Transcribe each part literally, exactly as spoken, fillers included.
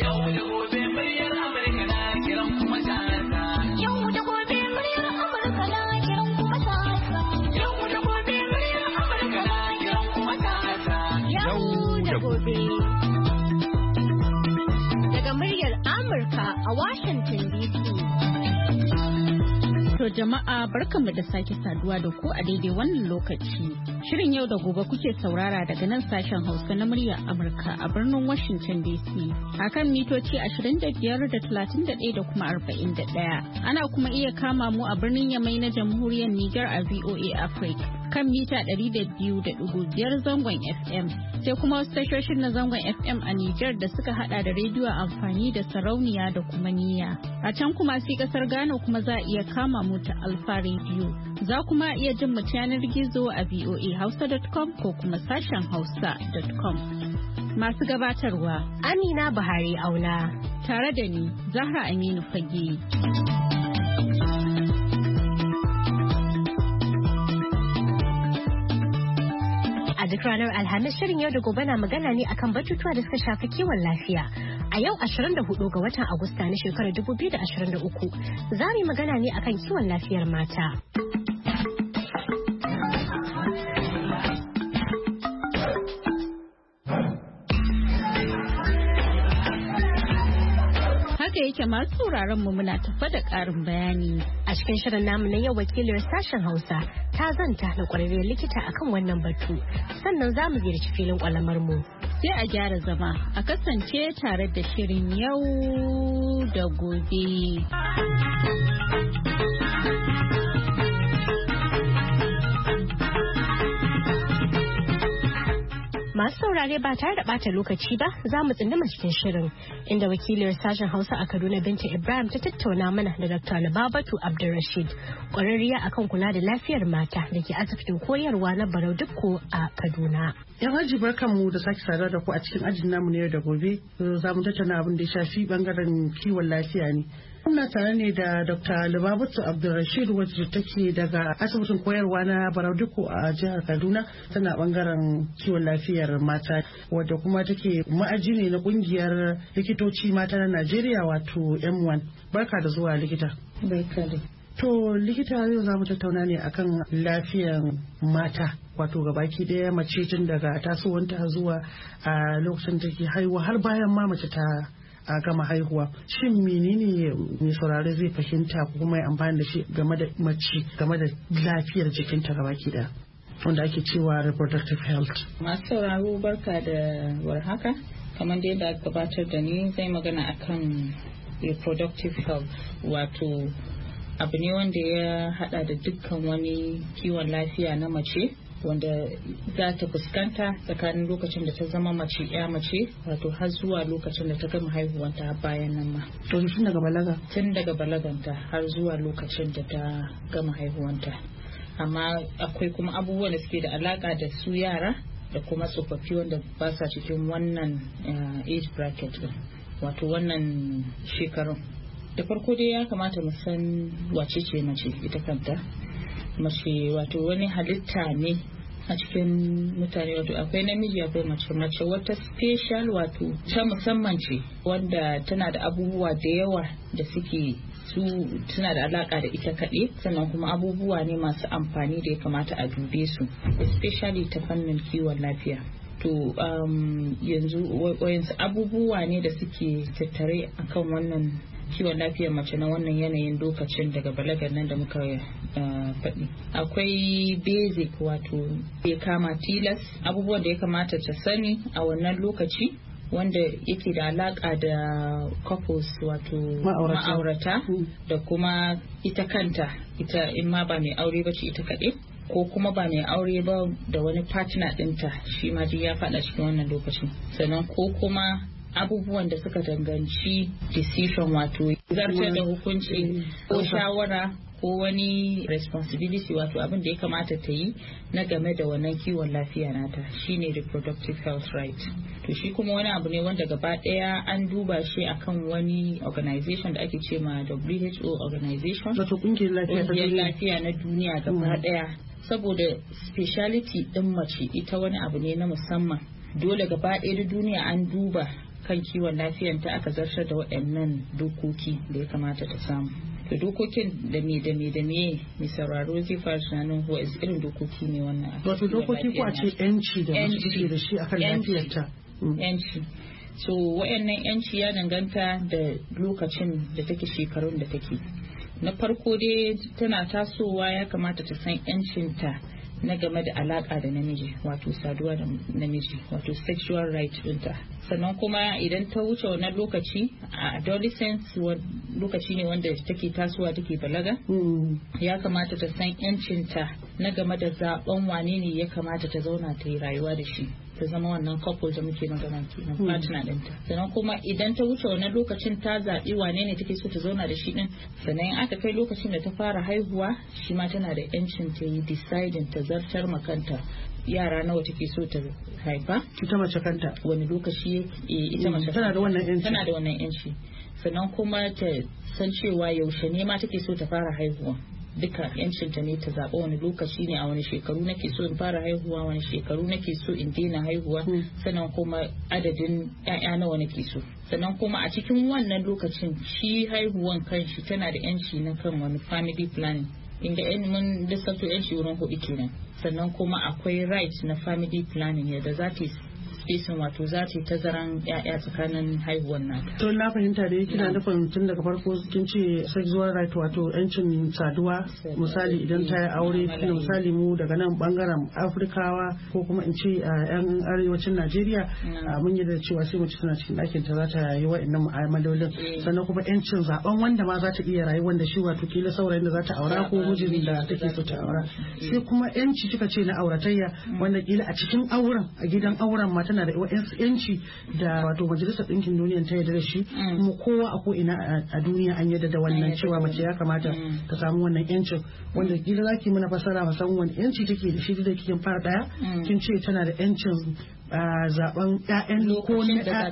Daga muryar Amurka a Washington D C. To jama'a barkanmu da sake saduwa da ku a daidai wannan lokaci. Shirin yau da gobe kuke saurara daga nan sashen Hausa na muryar Amurka a birnin Washington D C. Akan mitoci ashirin da biyar da talatin da ɗaya da kuma arba'in da ɗaya. Ana kuma iya kama mu a birnin Yamai na Jamhuriyar Nijar a V O A Africa kan mita ɗari da biyu da ɗigo biyar zangon F M. Sai kuma wasu tashoshin na zangon F M a Nijar da suka hada da rediyo amfani da sarauniya da kuma niyya. A can kuma sai kasar Ghana kuma za a iya kama mu ta Alfa Radio. Za kuma iya jin mu yanar gizo a v o a hausa dot com ko kuma sashen hausa dot com. Masu gabatarwa Amina Buhari Auna tare da ni Zahra Aminu Fage. Duk ranar Alhamis shirin yau da gobe na magana ne akan batutuwa da suka shafi kiwon lafiya. A yau ashirin da hudu ga watan Agusta na shekarar dubu biyu da ashirin da uku za mu yi magana ne akan kiwon lafiyar mata. Haka yake masu sauraron mu muna tafa da ƙarin bayani. A cikin shirin namu na yau wakiliyar sashen Hausa ta zanta da ƙwararriyar likita akan wannan batu. Sannan za mu ziyarci filin ƙwalamar mu. Sai a gyara zama a kasance tare da shirin yau da gobe. Masu saurare ba tare da bata lokaci ba za mu tsindima cikin shirin inda wakiliyar sashen Hausa a Kaduna Binta Ibrahim ta tattauna mana da Doctor Lubabatu Abdulrashid ƙwararriya akan kula da lafiyar mata da ke asibitin koyarwa na Barau Dukko a Kaduna. Yan haji barkanmu da sake saduwa da ku a cikin ajin namu ne da gobe za mu tattauna abin da ya shafi bangaren kiwon lafiya ne. Muna tare ne da Doctor Lubabatu Abdulrashid wacce take daga asibitin koyarwa na Barau Dukko a jihar Kaduna, tana bangaren kiwon lafiyar mata wadda kuma take ma'aji ne na kungiyar likitoci mata na Najeriya wato M one. Barka da zuwa likita. Barka da. To likita yau za mu tattauna ne akan lafiyar mata wato gabaki daya mace tun daga tasowanta zuwa a lokacin da take haihuwa har bayan ma mace ta a gama haihuwa. Shin menene mai saurare zai fahimta ko kuma ya amfani da shi game da mace game da lafiyar jikinta gabaki daya wanda ake cewa reproductive health? Masu sauraro barka da warhaka. Kamar da yadda aka gabatar da ni zai magana akan reproductive health wato abu ne wanda ya hada da dukkan wani kiwon lafiya na mace wanda za ta fuskanta tsakanin lokacin da ta zama mace ya mace wato har zuwa lokacin da ta gama haihuwanta har bayan nan ma. To tun daga balaga? Tun daga balaganta har zuwa lokacin da ta gama haihuwanta. Amma akwai kuma abubuwan da suke da alaka da su yara da kuma tsofaffi wanda ba sa cikin wannan age bracket din wato wannan shekarun. Da farko dai ya kamata mu san wace ce mace ita kanta. Mace wato wani halitta ne a cikin mutane, wato akwai namiji akwai mace. Mace wata special wato ta musamman ce wanda tana da abubuwa da yawa da suke su suna da alaka da ita kaɗai, sannan kuma abubuwa ne masu amfani da ya kamata a dube su especially ta fannin kiwon lafiya. To um, yanzu wayansu abubuwa ne da suke tattare akan wannan kiwon lafiyar mace na wannan yanayin lokacin daga balagar nan da muka faɗi. Akwai basic wato ya kama tilas abubuwan da ya kamata ta sani a wannan lokaci wanda yake da alaka da couples wato ma'aurata da kuma ita kanta ita in ma ba mai aure ba ce ita kaɗai ko kuma ba mai aure ba da wani partner ɗinta shi ma ya faɗa cikin wannan lokacin. Sannan ko kuma abubuwan da suka danganci decision wato zartar da hukunci ko shawara ko wani responsibility wato abin da ya kamata ta yi na game da wannan kiwon lafiya nata shine reproductive health right. To shi kuma wani abu ne wanda gaba daya an duba shi akan wani organization da ake ce ma W H O organization wato kungiyar lafiya na duniya gaba daya, saboda speciality din mace ita wani abu ne na musamman. Dole gaba ɗaya da duniya an duba kan kiwon lafiyanta aka zartar da waɗannan dokoki da ya kamata ta samu. Da dokokin da me da me da me mai sauraro zai fara tunanin ko irin dokoki ne wannan. Wato dokoki ko a ce yanci da mace take da shi akan lafiyarta. Yanci. So waɗannan yanci ya danganta da lokacin da take, shekarun da take. Na farko dai tana tasowa ya kamata ta san yancinta na game da alaka da namiji, wato saduwa da namiji, wato sexual right ɗinta. Sannan kuma idan ta wuce wannan lokaci a adolescence, lokaci ne wanda take tasowa take balaga, ya kamata ta san yancinta na game da zaben wane ne ya kamata ta zauna ta yi rayuwa da shi, ta zama wannan couple da muke magana kenan, partner ɗinta. Sannan kuma idan ta wuce wannan lokacin ta zaɓi wane ne take so ta zauna da shi din, sannan aka kai lokacin da ta fara haihuwa, shi ma tana da yancin ta yi deciding ta zartar makanta yara nawa take so ta haifa. Ita mace kanta wani lokaci ita mace tana da wannan yanci. Tana da wannan yanci. Sannan kuma ta san cewa yaushe ne ma take so ta fara haihuwa. Duka yancinta ne ta zaɓa wani lokaci ne, a wani shekaru nake so in fara haihuwa, wani shekaru nake so in daina haihuwa, sannan kuma adadin ƴaƴa nawa nake so. Sannan kuma a cikin wannan lokacin shi haihuwan kanshi tana da yanci na kan wani family planning, inda yan mun lissafto yanci wurin hudu kenan. Sannan kuma akwai right na family planning yadda za ta spacing, wato za ta tazaran ya'ya tsakanin haihuwan nata. To na fahimta da yake na nufin tun daga farko kin ce sexual right, wato yancin saduwa. Misali idan ta yi aure, tunda misali mu daga nan bangaren Afrikawa ko kuma in ce yan arewacin Najeriya mun yi da cewa sai mace tana cikin ɗakin ta za ta yi wa'annan mu'amalolin. Sannan kuma yancin zaben wanda ma za ta iya rayuwar da shi, wato kila saurayin da za ta aura ko mijin da take so ta aura. Sai kuma yanci kika ce na auratayya, wanda kila a cikin auren, a gidan auren ma tana da yanci da wato majalisar ɗinkin duniya ta yarda da shi, kuma kowa a ko ina a duniya an yarda da wannan cewa mace ya kamata ta samu wannan yancin, wanda gida zaki mana fasara musamman wani yanci take da shi da kikin fara daya kin ce tana da yancin zaben ƴaƴan ko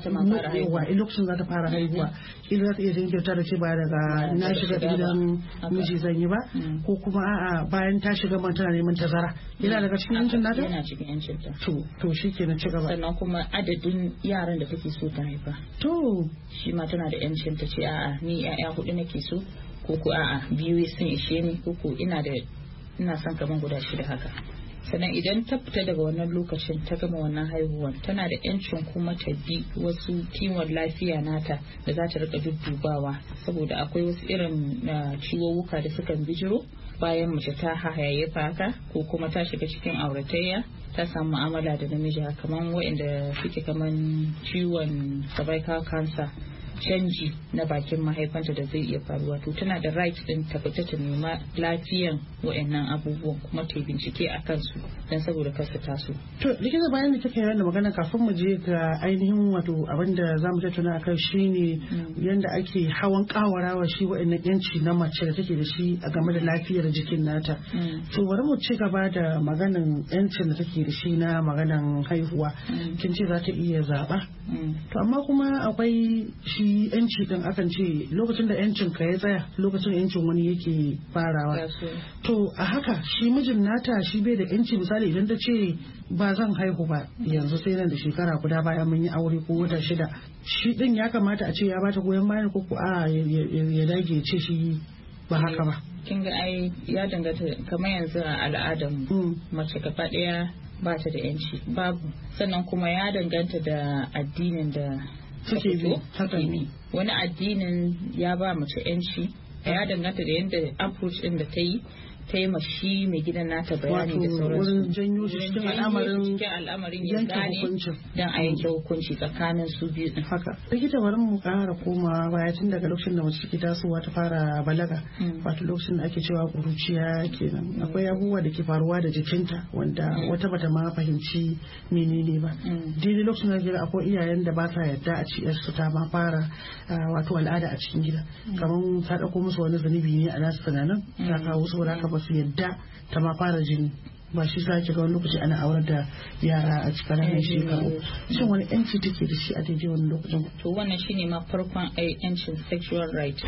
na lokacin za ta fara haihuwa, kila za ta iya jinkirta da ce ba daga na shiga gidan miji zan yi ba, ko kuma a'a bayan ta shiga man tana neman tazara, yana daga cikin yancin nata. Yana cikin yancin ta. To to shikenan ci gaba. Sannan kuma adadin yaran da take so ta haifa. To shi ma tana da yancin ta ce a'a ni ƴaƴa hudu nake so, ko ko a'a biyu sun ishe ni, ko ko ina da ina son kaman guda shida haka. Sannan idan ta fita daga wannan lokacin ta gama wannan haihuwar, tana da yancin kuma ta bi wasu kiwon lafiya nata da za ta rika duddubawa, saboda akwai wasu irin ciwowuka da sukan bijiro bayan mace ta hayayyafa haka, ko kuma ta shiga cikin auratayya ta samu mu'amala da namiji, kamar waɗanda suke kamar ciwon cervical cancer, canji na bakin mahaifanta da zai iya faruwa, to tana da right din ta fita ta nema lafiyan wayannan abubuwan kuma ta bincike a kansu dan saboda kar su taso. To likita, bayan da kake yana magana, kafin mu je ga ainihin wato abin da zamu tattauna akan shine yanda ake hawan kawarawa shi wayannan yanci na mace da take da shi a game da lafiyar jikin nata. To bari mu ci gaba da maganan yancin da take da shi na maganan haihuwa. Kin ce za ta iya zaba. To amma kuma akwai shi yanci din, akan ce lokacin da yancin ka ya tsaya lokacin yancin wani yake farawa. To a haka shi mijin nata shi bai da yanci, misali idan ta ce ba zan haihu ba yanzu sai nan da shekara guda bayan mun yi aure ko wata shida, shi din ya kamata a ce ya bata goyon bayan ko ko a ya dage ce shi ba haka ba. Kin ga ai ya danganta, kamar yanzu a al'adar mu mace gaba daya ba ta da yanci, babu. Sannan kuma ya danganta da addinin da suke bi. Haka ne. Wani addinin ya ba mace yanci, ya danganta da yadda approach din da ta yi ta yi mashi mai gidan nata bayani da sauransu. Wurin janyo shi cikin al'amarin ya gane don a yanke hukunci tsakanin su biyu. Haka. Likita, bari mu kara koma baya tun daga lokacin da mace take tasowa ta fara balaga, wato lokacin da ake cewa kuruciya kenan. Akwai abubuwa da ke faruwa da jikinta wanda wata bata ma fahimci menene ba. Daidai lokacin da ke akwai iyayen da ba ta yadda a ci yarsu ta ma fara wato al'ada a cikin gida. Kamar ta dauko musu wani zunubi ne a nasu tunanin ta kawo saboda haka ba su yadda ta ma fara jini. ba shi za ki ga wani lokaci ana aurar da yara a cikin ranar shekaru. Shin wani yanci take da shi a daidai wani lokacin? To wannan shine ma farkon yancin sexual right.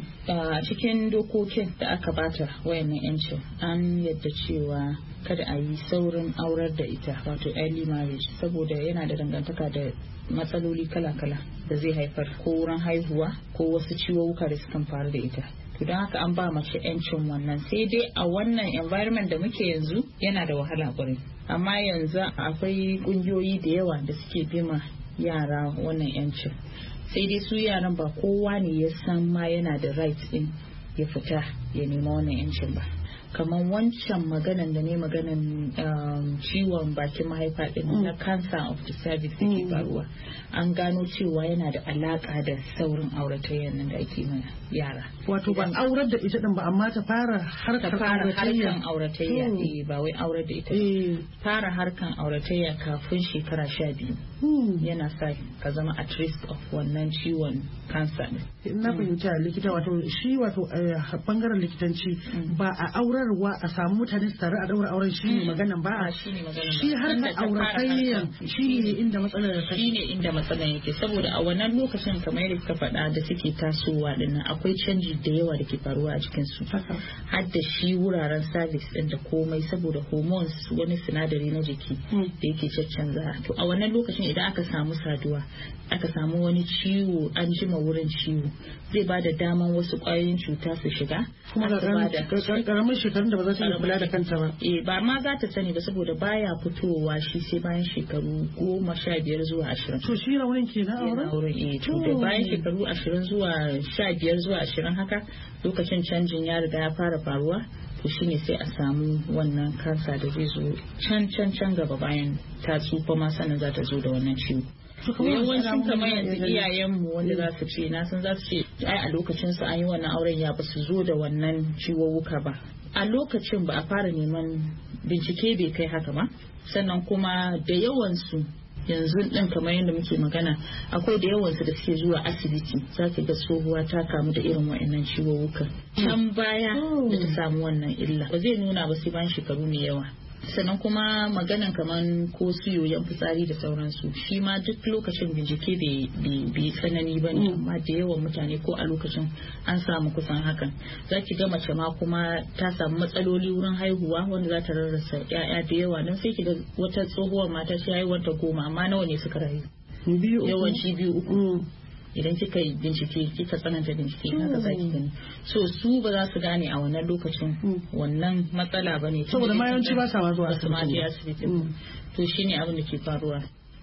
A cikin dokokin da aka bata wayannan yancin an yadda cewa kada a yi saurin aurar da ita wato early marriage saboda yana da dangantaka da matsaloli kala-kala da zai haifar ko wurin haihuwa ko wasu ciwuwuka da sukan faru da ita. To don haka an ba mace yancin wannan sai dai a wannan environment da muke yanzu yana da wahala kwarai amma yanzu akwai kungiyoyi da yawa da suke bima yara wannan yancin sai dai su yaran ba kowa ne ya san ma yana da right din ya fita ya nema wannan yancin ba. Kamar wancan maganan da ne maganan ciwon bakin mahaifa din na cancer of the cervix da ke faruwa an gano cewa yana da alaka da saurin auratayya nan da ake mana yara. Wato ba aurar da ita din ba amma ta fara harkar harkan auratayya eh ba wai aurar da ita fara harkan auratayya kafin shekara sha biyu yana sa ka zama at risk of wannan ciwon cancer din. Na fahimta likita wato shi wato bangaren likitanci ba a aurarwa a samu mutane su tare a daura auren shi ne maganan ba a shi ne maganan shi harkar auratayya shi ne inda matsalar shi ne inda matsalar yake saboda a wannan lokacin kamar yadda ka faɗa da suke tasowa dinnan akwai canji da yawa da ke faruwa a cikin su har da shi wuraren cervix din da komai saboda hormones wani sinadari na jiki da yake caccanza to a wannan lokacin idan aka samu saduwa aka samu wani ciwo an jima wurin ciwo zai ba da daman wasu ƙwayoyin cuta su shiga kuma da karamin shekarun da ba za ta iya kula da kanta ba eh ba ma za ta sani ba saboda baya fitowa shi sai bayan shekaru goma sha biyar zuwa ashirin to shi raunin ke na auren auren eh to da bayan shekaru ashirin zuwa sha biyar zuwa ashirin haka lokacin canjin ya riga ya fara faruwa to shine sai a samu wannan kansa da zai zo can can can gaba bayan ta tsufa ma sannan za ta zo da wannan ciwo yawancin kamar yanzu iyayenmu wanda za su ce na san za su ce ai a lokacin su an yi wannan auren ya ba su zo da wannan ciwowuka ba a lokacin ba a fara neman bincike bai kai haka ba sannan kuma da yawansu yanzu din kamar yadda muke magana akwai da yawansu da suke zuwa asibiti za ka ga tsohuwa ta kamu da irin wa'annan ciwowukan can baya da ta samu wannan illa ba zai nuna ba sai bayan shekaru mai yawa sannan kuma maganan kaman ko siyoyin fitsari da sauransu shi ma duk lokacin bincike bai tsanani ba ne amma da yawan mutane ko a lokacin an samu kusan hakan za ki ga mace ma kuma ta samu matsaloli wurin haihuwa wanda za ta rarrasa ya'ya da yawa don sai ki ga wata tsohuwar mata ta haihuwar ta goma amma nawa ne suka rayu yawanci biyu uku idan kika yi bincike kika tsananta bincike haka za ki gani so su ba za su gane a wannan lokacin wannan matsala ba ne saboda ma yawanci ba sa ma zuwa asibiti to shine abin da ke faruwa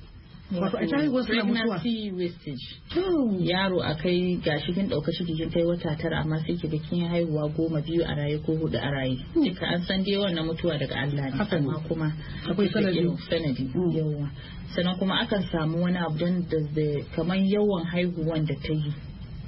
wato a tayi wasu na mutuwa pregnancy wastage yaro akai gashi kin dauka ciki kin kai wata tara amma sai kiga kin haihuwa goma biyu a raye ko hudu a raye duka an san dai wannan mutuwa daga Allah ne amma kuma akwai sanadi sanadi yawa sannan kuma akan samu wani abu dan da kamar yawan haihuwan da ta yi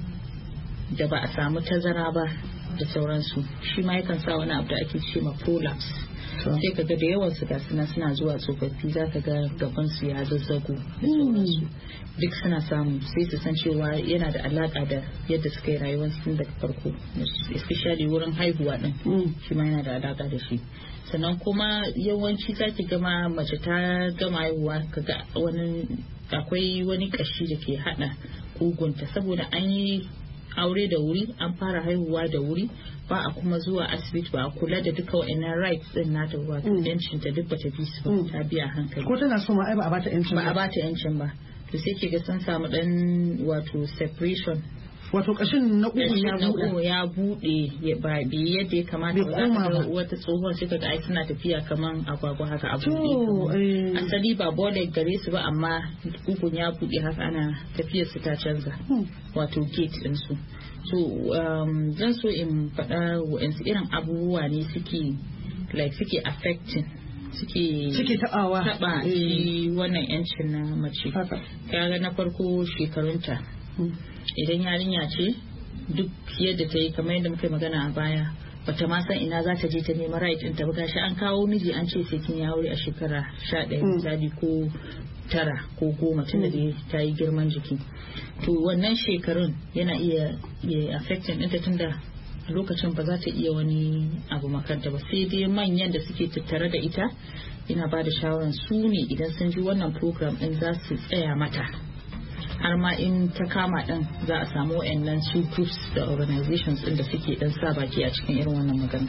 da ba a samu tazara ba da sauransu shi ma yakan sa wani abu da ake ce ma prolapse sai kaga da yawan su gasu nan suna zuwa tsofaffi za ka ga gaban su ya zazzago da sauransu duk suna samu sai su san cewa yana da alaka da yadda suka yi rayuwar tun daga farko especially wurin haihuwa din shi ma yana da alaka da shi sannan kuma yawanci za ki gama mace ta gama haihuwa kaga wani akwai wani kashi da ke hada kugunta saboda an yi aure da wuri an fara haihuwa da wuri ba a kuma zuwa asibiti ba a kula da duka wa'annan rights din nata wato yancin ta duk bata bi su ba ta biya hankali ko tana so ma ai ba a bata yancin ba a bata yancin ba to sai ke ga sun samu dan wato separation wato kashin na uku ya bude ya bude ba bi yadda ya kamata ba za wata tsohuwar sai kaga ai suna tafiya kaman agwagwa haka a bude asali ba bole gare su ba amma ukun ya bude haka ana tafiyar su ta canza wato gate din su so um, zan so in faɗa wa'ansu irin abubuwa ne suke like suke affecting suke suke tabawa taba shi wannan yancin na mace kaga na farko shekarunta idan yarinya ce duk yadda ta yi kamar yadda muka magana a baya bata ma san ina za ta je ta nema right ɗin ta ba gashi an kawo miji an ce sai kin yi aure a shekara sha ɗaya misali ko tara ko goma tunda da ta yi girman jiki to wannan shekarun yana iya affecting ɗinta tunda lokacin ba za ta iya wani abu makanta ba, sai dai manyan da suke tattare da ita ina ba da shawaran su ne idan sun ji wannan program din za su tsaya mata, har ma in ta kama din za a samu wayannan su groups da organizations din da suke dan sa baki a cikin irin wannan magana.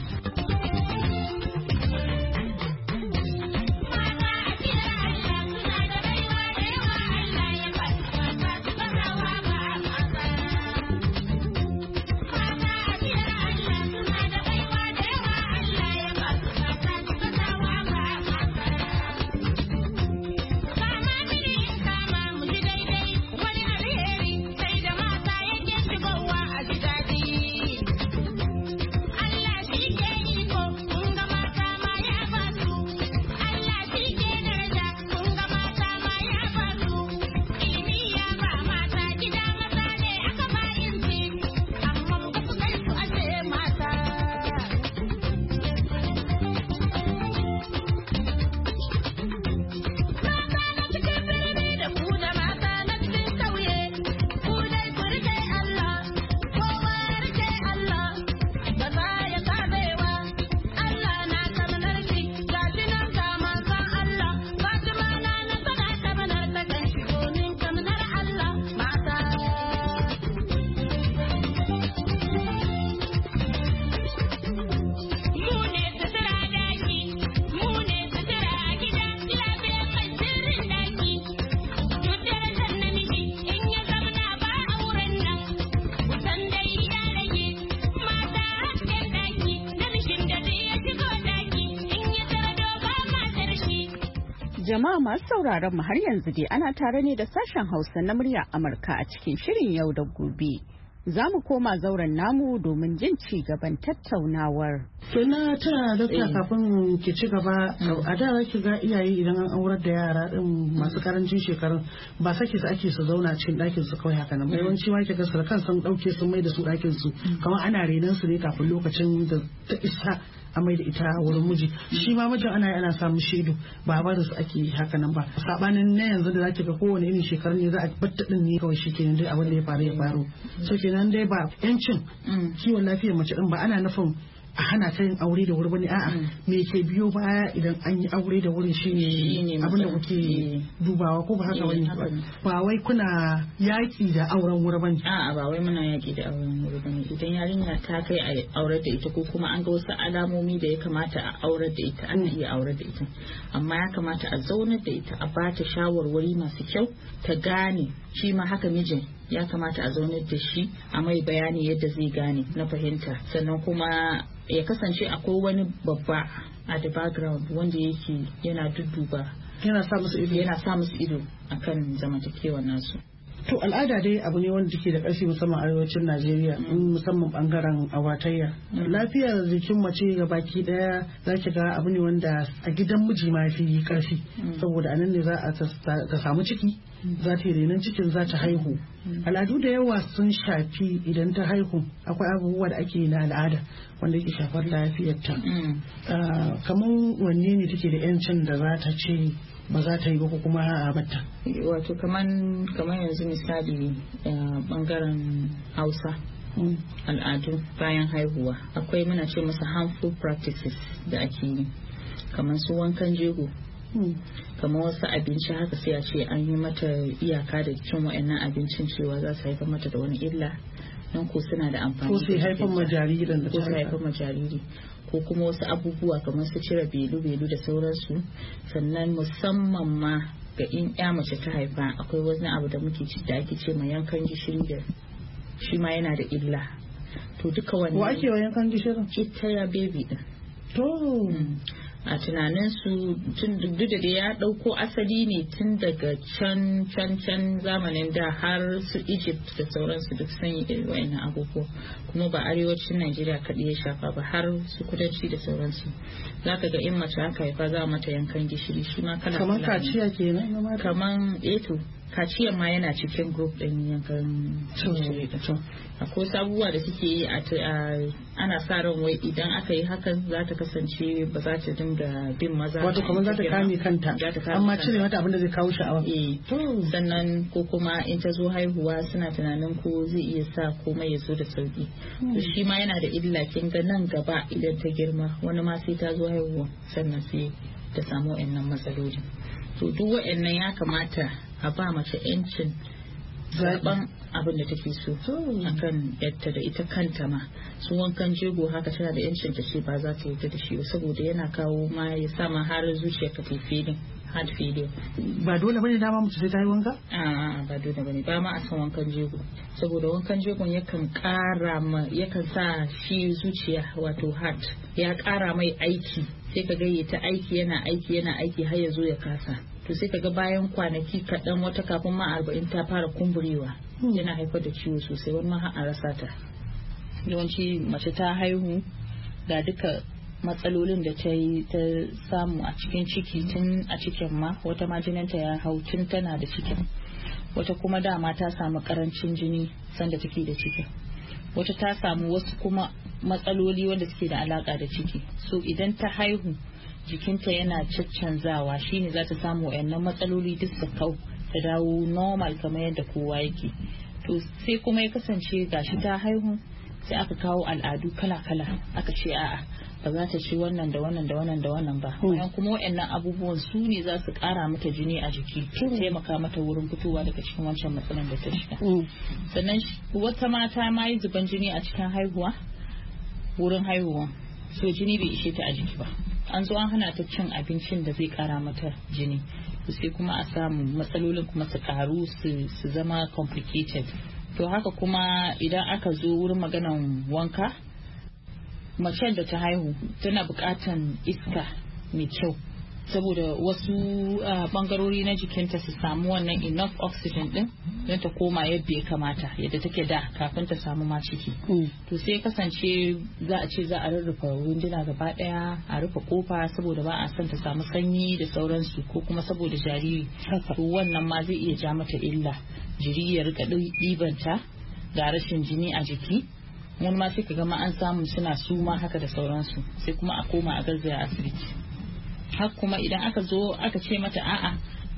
Jama'a masu sauraron mu har yanzu dai ana tare ne da sashen Hausa na murya Amurka a cikin shirin yau da gobe. Za mu koma zauren namu domin jin ci gaban tattaunawar. Kina tana dokta kafin ki ci gaba, a da ki ga iyaye idan an aurar da yara din masu karancin shekarun ba sake su ake su zauna cikin ɗakin su kawai haka nan. Yawanci ma ki ga su kan sun dauke sun mai da su ɗakin su kamar ana renon su ne kafin lokacin da ta isa a mai da ita wurin miji. Shi ma mijin ana ana samun shaidu ba ba da su ake haka nan ba. Sabanin na yanzu da zaki ga kowane irin shekarun ne za a batta din ne kawai shikenan dai abin da ya faru ya faru. So kenan dai ba yancin kiwon lafiyar mace din ba ana nufin a hana ta yin aure da wuri bane, a'a me ke biyo baya idan an yi aure da wuri shine abin da kuke dubawa, ko ba haka wani ba wai kuna yaki da auren wuri bane? A'a ba wai muna yaki da auren wuri bane. Idan yarinya ta kai a aurar da ita ko kuma an ga wasu alamomi da ya kamata a aurar da ita, ana iya aurar da ita, amma ya kamata a zaunar da ita a bata shawarwari masu kyau ta gane. Shi ma haka mijin ya kamata a zaunar da shi a mai bayani yadda zai gane na fahimta, sannan kuma ya kasance akwai wani babba a the background wanda yake yana dudduba, yana sa musu ido yana sa musu ido akan zamantakewar nasu. To al'ada dai abu ne wanda take da ƙarfi musamman arewacin Najeriya, musamman bangaren awatayya. Lafiyar jikin mace ga baki daya za ki ga abu ne wanda a gidan miji ma fi ƙarfi, saboda anan ne za a ta samu ciki, za ta yi renon cikin, za ta haihu. Al'adu da yawa sun shafi idan ta haihu akwai abubuwa da ake na al'ada wanda yake shafar lafiyarta. Kamar wanne ne take da 'yancin da za ta ce ba za ta yi ba ko kuma a batta? Wato kaman kamar yanzu misali bangaren Hausa al'adu bayan haihuwa akwai muna ce masa harmful practices da ake yi, kamar su wankan jego, kamar wasu abinci haka sai a ce an yi mata iyaka da cin wa'annan abincin cewa za su haifar mata da wani illa, nan ko suna da amfani ko sai haifar ma jaririn da ko sai haifar ma jariri, ko kuma wasu abubuwa kamar su cire belu-belu da sauransu. Sannan musamman ma ga in ya mace ta haifa akwai wani abu da muke ci da ake ce ma yankan gishiri, da shi ma yana da illa. To duka wannan wa ake wa yankan gishirin? Ita ya baby din. To a tunanin su tun duk da ya dauko asali ne tun daga can can can zamanin da har su Egypt da sauransu duk sun yi irin wayannan abubuwa, kuma ba arewacin Najeriya kaɗai ya shafa ba, har su kudanci da sauransu. Zaka ga in mace aka haifa za mata yankan gishiri, shi ma kala kamar kaciya kenan, kaman eto kaciyan ma yana cikin group din yankan jinjiri din. Akwai sabuwa da suke yi a ana sa ran wai idan aka yi hakan za ta kasance ba za ta dinga bin maza. Wato kamar za ta kame kanta amma cire mata abin da zai kawo sha'awa. Eh sannan ko kuma in ta zo haihuwa suna tunanin ko zai iya sa komai ya zo da sauki. To shi ma yana da illa kin ga nan gaba idan ta girma wani ma sai ta zo haihuwa sannan sai ta samu wa'annan matsaloli. To duk wa'annan ya kamata a ba mace 'yancin zaben abin da take so akan yadda da ita kanta ma su wankan jego haka tana da yancin ta ce ba za ta yadda da shi ba saboda yana kawo ma ya sa ma har zuciya ka ta feeding hard feeding. Ba dole bane dama mace sai ta yi wanka? A ba dole bane ba ma a san wankan jego saboda wankan jegon yakan kara ma yakan sa shi zuciya wato heart ya kara mai aiki sai ka ga ta aiki yana aiki yana aiki har ya zo ya kasa. To sai kaga bayan kwanaki kaɗan wata kafin ma arba'in ta fara kumburewa yana haifar da ciwo sosai wani ma a rasa ta. Yawanci mace ta haihu ga duka matsalolin da ta yi ta samu a cikin ciki tun a cikin ma wata ma jininta ya hau tun tana da cikin wata kuma dama ta samu karancin jini sanda take da cikin wata ta samu wasu kuma matsaloli wanda suke da alaka da ciki so idan ta haihu jikinta yana caccanzawa shine za ta samu wayannan matsaloli duk su kau ta dawo normal kamar yadda kowa yake. To sai kuma ya kasance gashi ta haihu sai aka kawo al'adu kala-kala aka ce a'a ba za ta ci wannan da wannan da wannan da wannan ba bayan kuma wayannan abubuwan su ne za su kara mata jini a jiki taimaka mata wurin fitowa daga cikin wancan matsalan da ta shiga. Sannan wata mata ma yi zuban jini a cikin haihuwa wurin haihuwa so jini bai ishe ta a jiki ba an zo an hana ta cin abincin da zai kara mata jini sai kuma a samu matsalolin kuma su karu su zama complicated. To haka kuma idan aka zo wurin maganan wanka macen da ta haihu tana bukatan iska mai kyau saboda wasu bangarori na jikinta su samu wannan enough oxygen din don ta koma yadda ya kamata yadda take da kafin ta samu ma ciki. To sai kasance za a ce za a rarrafa winduna gaba daya a rufe kofa saboda ba a son ta samu sanyi da sauransu ko kuma saboda jariri to wannan ma zai iya ja mata illa jiri ya rika ɗibanta ga rashin jini a jiki wani ma sai ka gama an samu suna suma haka da sauransu sai kuma a koma a garzaya asibiti. Har kuma idan aka zo aka ce mata a'a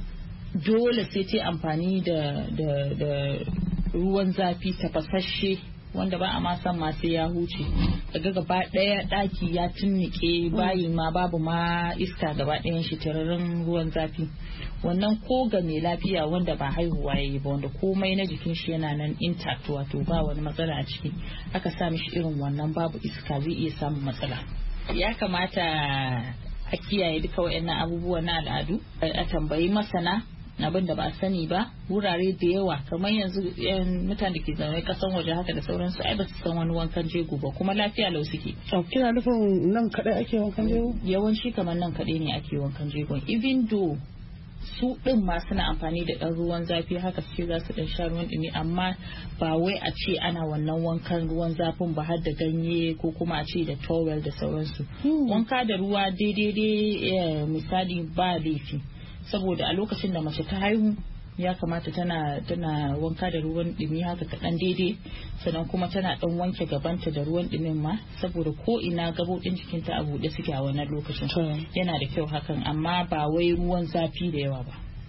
dole sai ta amfani da da da ruwan zafi tafasasshe wanda ba a ma san ma sai ya huce daga gaba daya daki ya tunnike bayi ma babu ma iska gaba dayan shi tararin ruwan zafi wannan ko ga mai lafiya wanda ba haihuwa yayi ba wanda komai na jikin shi yana nan intact wato ba wani matsala a ciki aka sa mishi irin wannan babu iska zai iya samun matsala. Ya kamata a kiyaye duka waɗannan abubuwa na al'adu a tambayi masana abin da ba a sani ba wurare da yawa kamar yanzu yan mutane da ke zaune kasan waje haka da sauransu ai ba su san wani wankan jego ba kuma lafiya lau suke. Kina nufin nan kadai ake wankan jego? Yawanci kamar nan kadai ne ake wankan jego even though su din ma suna amfani da ɗan ruwan zafi haka suke za su ɗan sha ruwan ɗumi amma ba wai a ce ana wannan wankan ruwan zafin ba har da ganye ko kuma a ce da towel da sauransu. Wanka da ruwa daidai misali ba laifi saboda a lokacin da mace ta haihu ya kamata tana tana wanka da ruwan dumi haka kaɗan daidai sannan kuma tana ɗan wanke gabanta da ruwan dumin ma saboda ko ina gabobin jikinta a buɗe suke a wannan lokacin yana da kyau hakan amma ba wai ruwan zafi da yawa ba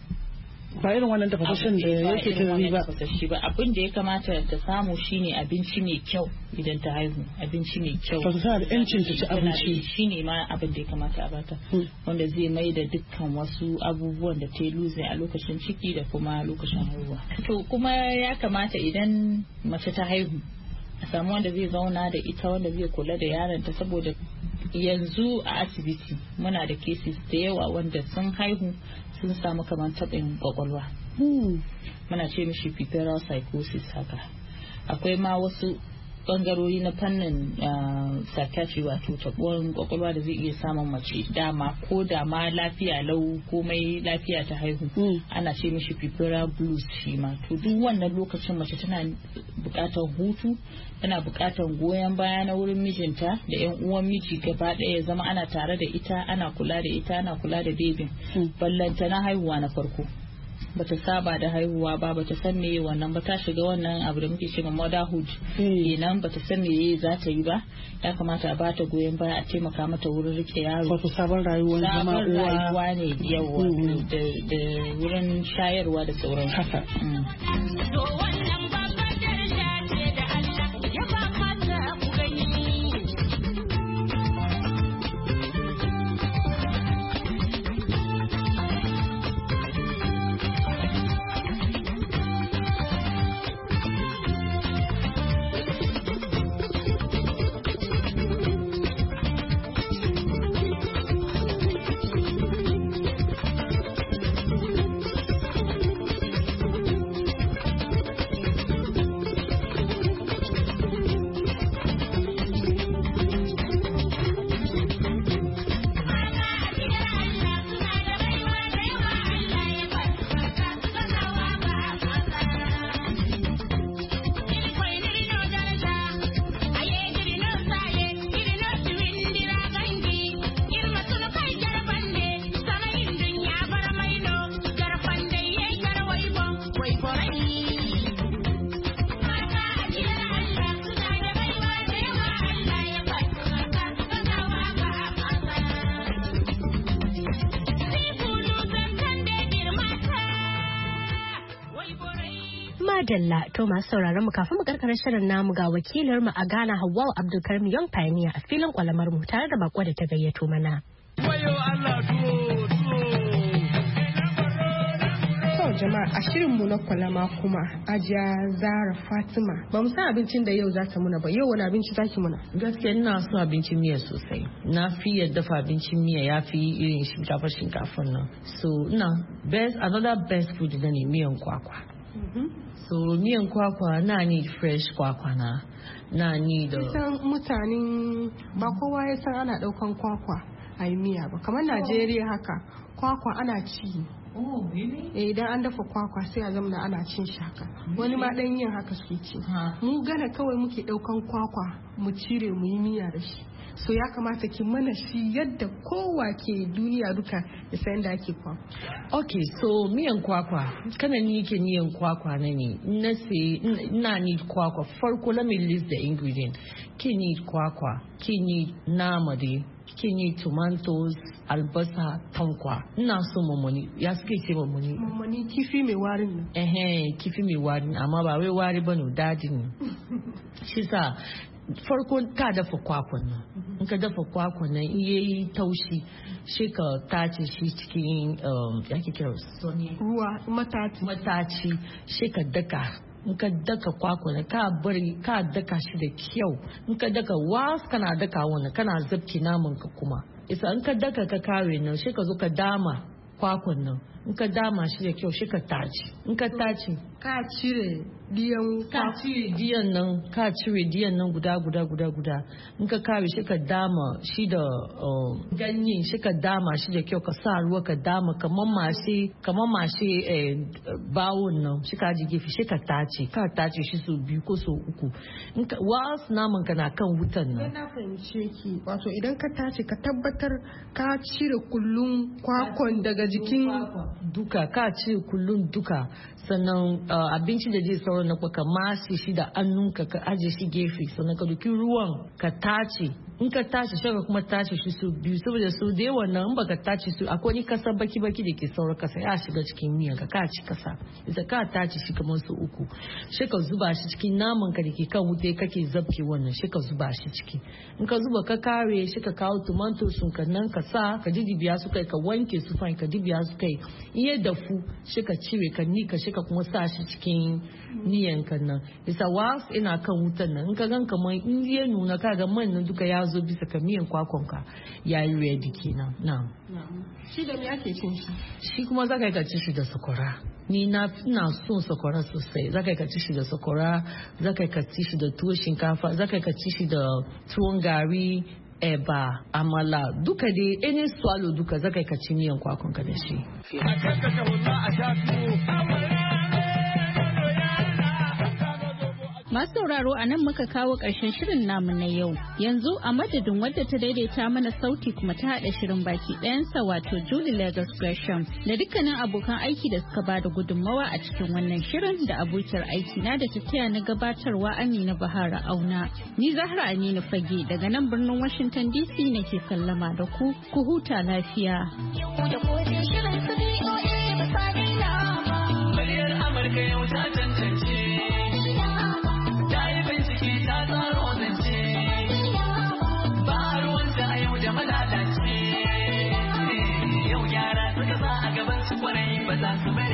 ba irin wannan tafasashen da yake tunani ba ba abin da ya kamata ta samu shine abinci mai kyau idan ta haihu abinci mai kyau to ta da yancin ta ci abinci shine ma abin da ya kamata a bata wanda zai mai da dukkan wasu abubuwan da ta yi luze a lokacin ciki da kuma lokacin haihuwa. To kuma ya kamata idan mace ta haihu a samu wanda zai zauna da ita wanda zai kula da yaronta saboda yanzu a asibiti muna da cases da yawa wanda sun haihu sun samu kamar taɓin kwakwalwa. Muna ce mishi puerperal psychosis haka. Akwai ma wasu bangarori na fannin psychiatry wato taɓuwar kwakwalwa da zai iya samun mace dama ko da ma lafiya lau komai lafiya ta haihu ana ce mishi puerperal blues shi ma to duk wannan lokacin mace tana buƙatar hutu tana buƙatar goyon baya na wurin mijinta da yan uwan miji gaba ɗaya ya zama ana tare da ita ana kula da ita ana kula da bebin ballanta na haihuwa na farko bata saba da haihuwa ba bata san meye wannan ba ta shiga wannan abu da muke cewa motherhood kenan bata san meye za ta yi ba ya kamata a bata goyon baya a taimaka mata wurin rike yaro wato sabon rayuwar zama uwa rayuwa ne yawa da wurin shayarwa da sauran haka. Madalla to masu sauraron mu kafin mu karkare shirin namu ga wakilar mu a Ghana Hawwa Abdulkarim Young Pioneer a filin kwalamar mu tare da bako da ta gayyato mana. Wayo Allah tuwo jama'a a shirin mu na kwalama kuma Ajiya Zara Fatima ba mu san abincin da yau za ta muna ba yau wani abinci zaki muna gaskiya ina so abincin miya sosai na fi yadda dafa abincin miya ya fi irin shinkafa shinkafan nan so ina best another best food da ne miyan kwakwa so miyan kwakwa na need fresh kwakwa na na need san mutanen ba kowa ya san ana daukan kwakwa a yi miya ba kamar Najeriya haka kwakwa ana ci. Oh, really? Eh, idan an dafa kwakwa sai a zamana ana cin shi haka. Wani ma dan yin haka suke ci. Mu Gana kawai muke daukan kwakwa mu cire mu yi miya da shi. So ya kamata ki mana shi yadda kowa ke duniya duka ya san da ake kwakwa. Okay, so miyan kwakwa kana ni yake miyan kwakwa na ne. Na sai ina need kwakwa. Farko let me list the ingredient. Ki need kwakwa, ki need nama dai, ki need tomatoes, albasa, tankwa. Ina so mamoni. Ya suke ce mamoni? Mamoni kifi mai warin nan. Eh kifi mai warin amma ba wai wari bane daji ne. Shi sa farko ka dafa kwakwan nan. In ka dafa kwakwan nan in yayi taushi shi ka tace shi cikin ya ke kira ruwa mataci. Mataci shi ka daka. In ka daka kwakwa ne ka bari ka daka shi da kyau in ka daka was kana daka wannan kana zabki naman ka kuma isa in ka daka ka kare nan shi ka zo ka dama kwakwan nan in ka dama shi da kyau shi ka tace in ka tace ka cire diyan ka cire diyan nan ka cire diyan nan guda guda guda guda in ka kare shi ka dama shi da ganye shi ka dama shi da kyau ka sa ruwa ka dama kamar mashi kamar mashi bawon nan shi ka ji gefe shi ka tace ka tace shi so biyu ko so uku in ka wasu naman ka na kan wutan nan na fahimce ki wato idan ka tace ka tabbatar ka cire kullun kwakwan daga jikin duka ka cire kullun duka sannan abinci da zai sauran na ka masu shi da annunka ka aje shi gefe sannan ka duki ruwan ka tace in ka tace shi ka kuma tace shi su biyu saboda su da yawan nan in baka tace su akwai ni kasa baki baki da ke sauran kasa ya shiga cikin miyan ka ka ci kasa isa ka tace shi kamar su uku shi ka zuba shi cikin naman ka da ke kan wuta kake zabke wannan shi ka zuba shi ciki in ka zuba ka kare shi ka kawo tomato sun ka nan ka sa ka dibiya su kai ka wanke su fa ka dibiya su kai in ya dafu shi ka cire ka nika shi ka kuma sa shi cikin miyan kan nan isa wasu ina kan wutan nan in ka gan kamar in ya nuna ka ga man nan duka ya zo bisa ka miyan kwakwan ka ya yi ready kenan na shi da me ake cin shi shi kuma za ka ci shi da sakwara ni na ina son sakwara sosai za ka ci shi da sakwara za ka ci shi da tuwo shinkafa za ka ci shi da tuwon gari eba amala duka dai any swallow duka za ka ci miyan kwakwan ka da shi Masu sauraro a nan muka kawo ƙarshen shirin namu na yau. Yanzu a madadin wadda ta daidaita mana sauti kuma ta haɗa shirin baki ɗayansa wato Julie Lagos Gresham da dukkanin abokan aiki da suka bada gudunmawa a cikin wannan shirin da abokiyar aiki na da tafiya na gabatarwa Amina Bahara Auna. Ni Zahra Aminu Fage daga nan birnin Washington D C nake sallama da ku, ku huta lafiya. Muryar Amurka yau ta tantance. Yau yara suka sa a gaban su kwarai ba za su